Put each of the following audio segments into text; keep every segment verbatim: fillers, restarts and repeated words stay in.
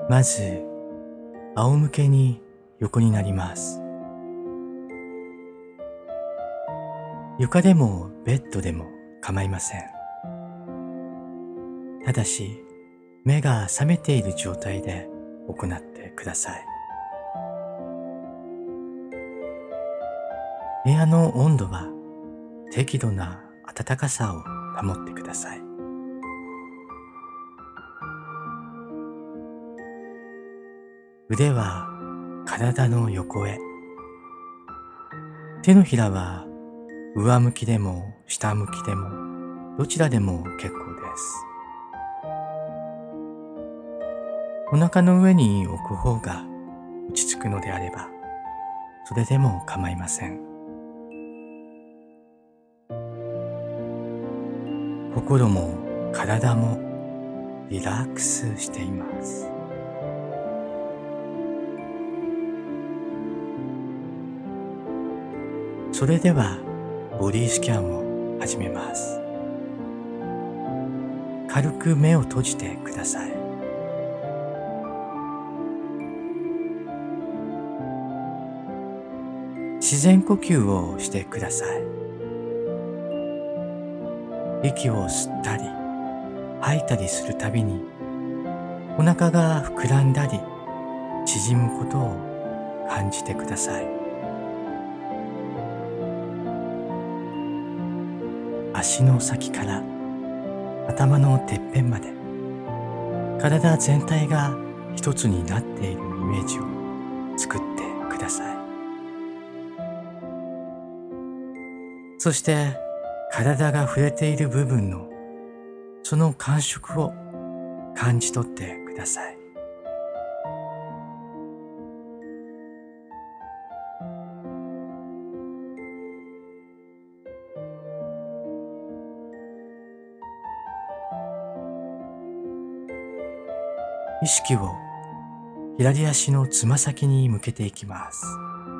まず、仰向けに横になります。床でもベッドでも構いません。ただし、目が覚めている状態で行ってください。部屋の温度は適度な暖かさを保ってください。腕は体の横へ。手のひらは上向きでも下向きでもどちらでも結構です。お腹の上に置く方が落ち着くのであれば、それでも構いません。心も体もリラックスしています。それではボディスキャンを始めます。軽く目を閉じてください。自然呼吸をしてください。息を吸ったり吐いたりするたびに、お腹が膨らんだり縮むことを感じてください。足の先から頭のてっぺんまで、体全体が一つになっているイメージを作ってください。そして体が触れている部分のその感触を感じ取ってください。意識を左足のつま先に向けていきます。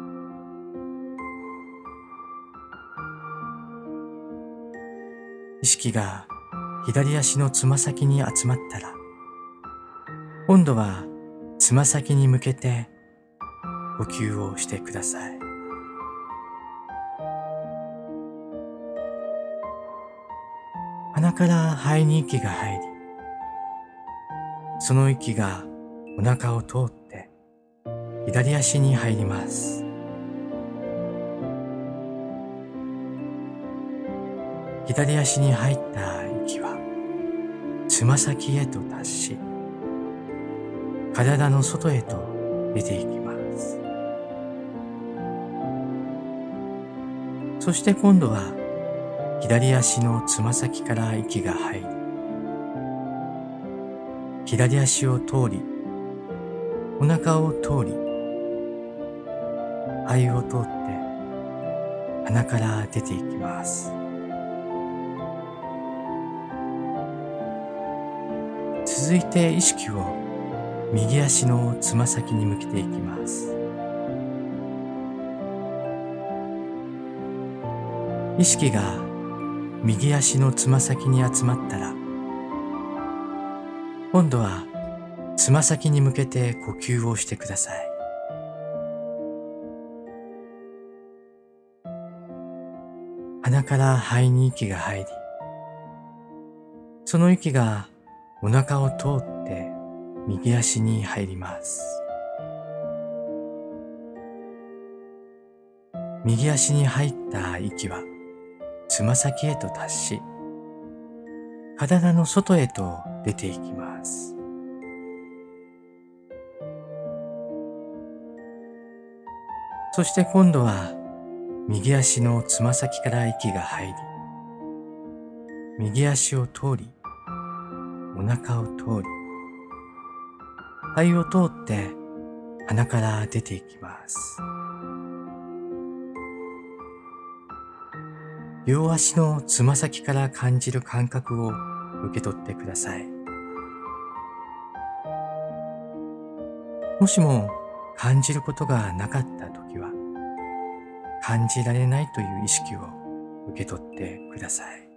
意識が左足のつま先に集まったら、今度はつま先に向けて呼吸をしてください。鼻から肺に息が入り、その息がお腹を通って左足に入ります。左足に入った息はつま先へと達し、体の外へと出ていきます。そして今度は左足のつま先から息が入り、左足を通り、お腹を通り、肺を通って鼻から出ていきます。続いて意識を右足のつま先に向けていきます。意識が右足のつま先に集まったら、今度はつま先に向けて呼吸をしてください。鼻から肺に息が入り、その息がお腹を通って右足に入ります。右足に入った息はつま先へと達し、体の外へと出ていきます。そして今度は右足のつま先から息が入り、右足を通り、お腹を通り、肺を通って鼻から出ていきます。両足のつま先から感じる感覚を受け取ってください。もしも感じることがなかったときは、感じられないという意識を受け取ってください。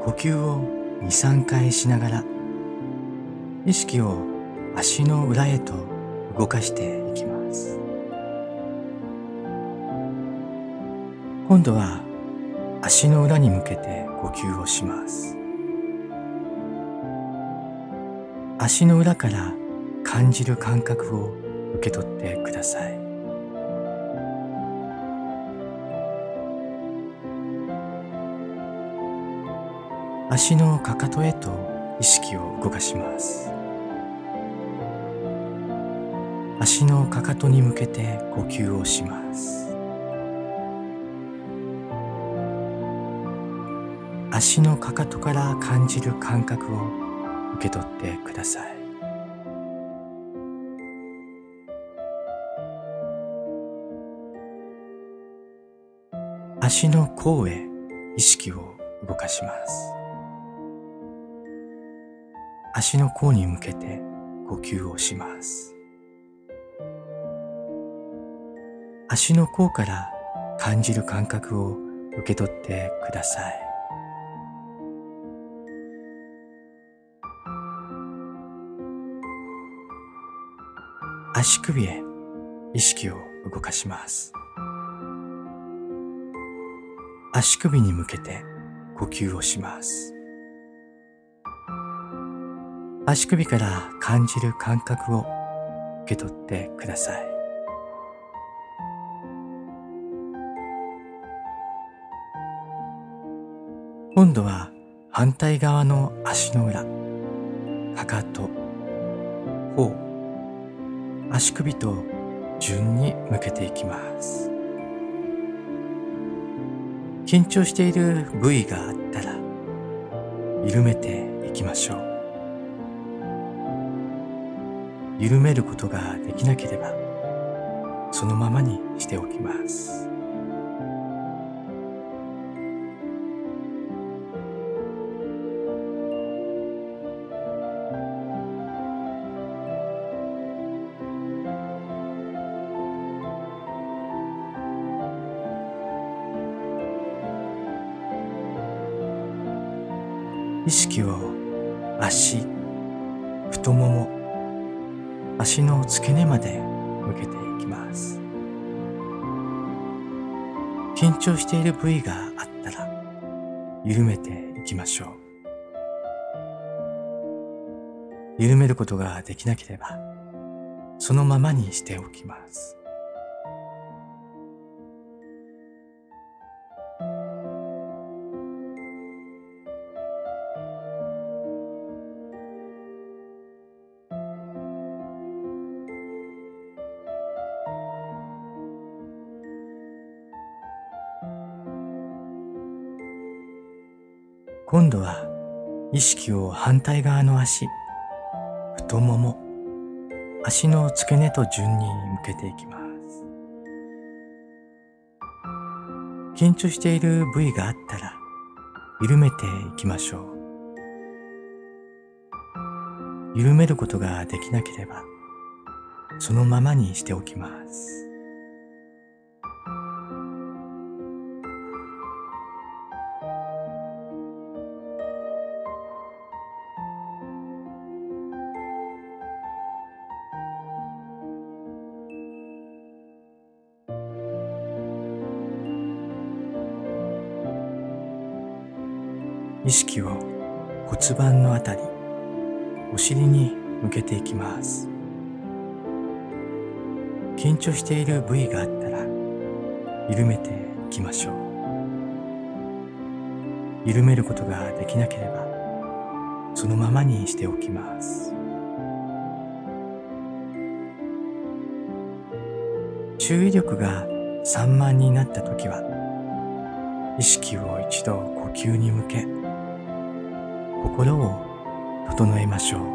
呼吸をに、さんかいしながら、意識を足の裏へと動かしていきます。今度は足の裏に向けて呼吸をします。足の裏から感じる感覚を受け取ってください。足のかかとへと意識を動かします。足のかかとに向けて呼吸をします。足のかかとから感じる感覚を受け取ってください。足の甲へ意識を動かします。足の甲に向けて呼吸をします。足の甲から感じる感覚を受け取ってください。足首へ意識を動かします。足首に向けて呼吸をします。足首から感じる感覚を受け取ってください。今度は反対側の足の裏、かかと、頬、足首と順に向けていきます。緊張している部位があったら緩めていきましょう。緩めることができなければそのままにしておきます。意識を足、太もも、足の付け根まで向けていきます。緊張している部位があったら緩めていきましょう。緩めることができなければそのままにしておきます。今度は意識を反対側の足、太もも、足の付け根と順に向けていきます。緊張している部位があったら緩めていきましょう。緩めることができなければそのままにしておきます。意識を骨盤のあたり、お尻に向けていきます。緊張している部位があったら緩めていきましょう。緩めることができなければそのままにしておきます。注意力が散漫になったときは意識を一度呼吸に向け心を整えましょう。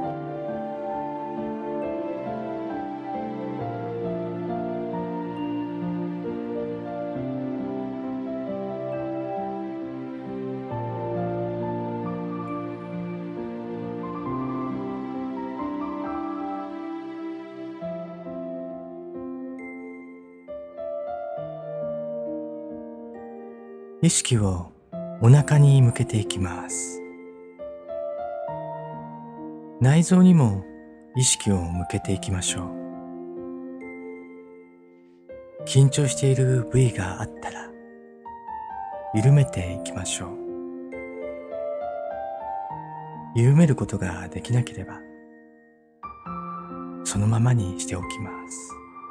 意識をお腹に向けていきます。 内臓にも意識を向けていきましょう。緊張している部位があったら緩めていきましょう。緩めることができなければそのままにしておきます。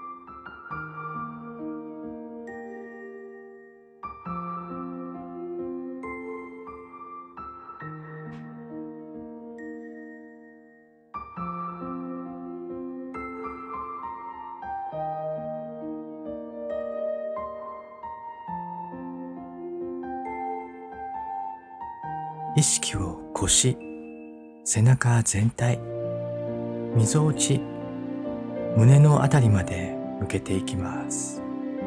意識を腰、背中全体、みぞおち、胸のあたりまで向けていきます。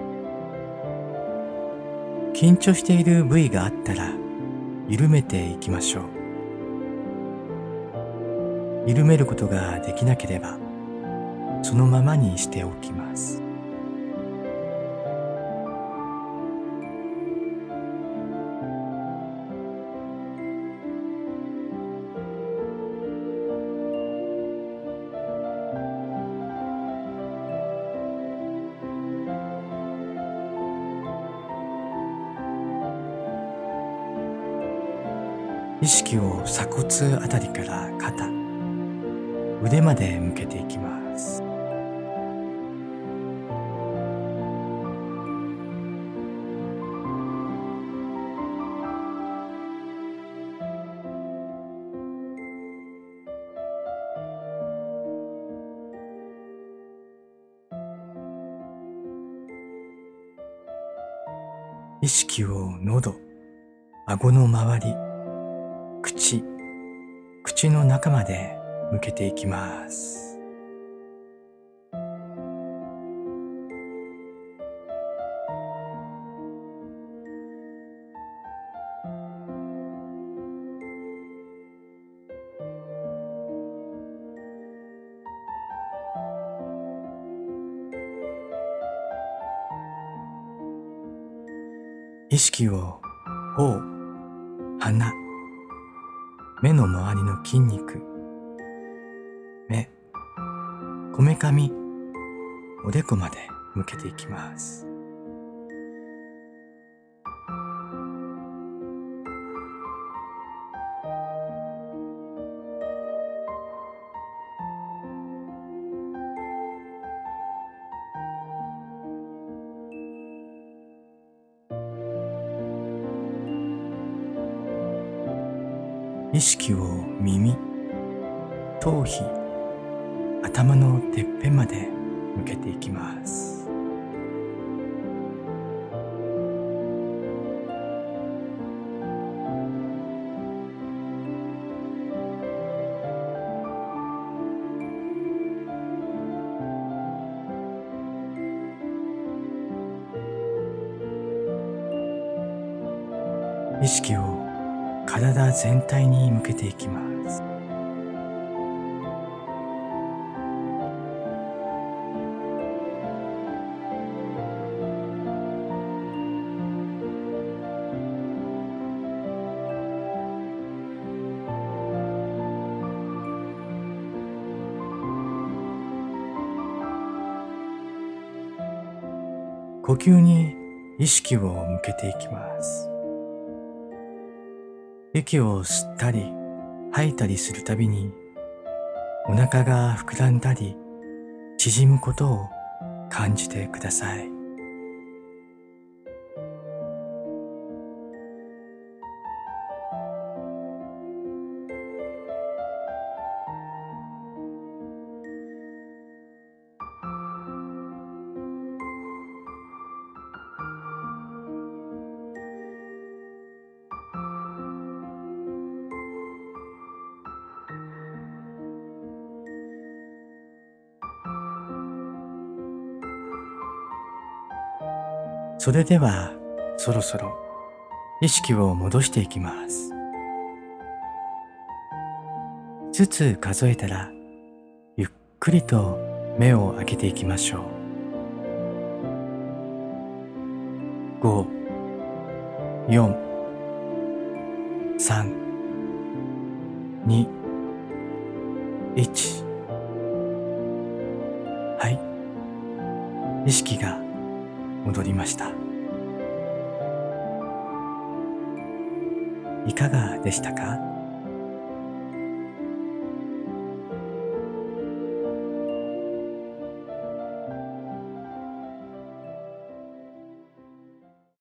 緊張している部位があったら緩めていきましょう。緩めることができなければそのままにしておきます。意識を鎖骨あたりから肩、腕まで向けていきます。意識を喉、顎の周り、口、口の中まで向けていきます。意識を頬、鼻、目の周りの筋肉、目、こめかみ、おでこまで向けていきます。意識を耳、頭皮、頭のてっぺんまで向けていきます。意識を体全体に向けていきます。呼吸に意識を向けていきます。息を吸ったり吐いたりするたびにお腹が膨らんだり縮むことを感じてください。それではそろそろ意識を戻していきます。いつつ数えたらゆっくりと目を開けていきましょう。ご、よん、さん、に、 いち。はい、意識が戻りました。いかがでしたか？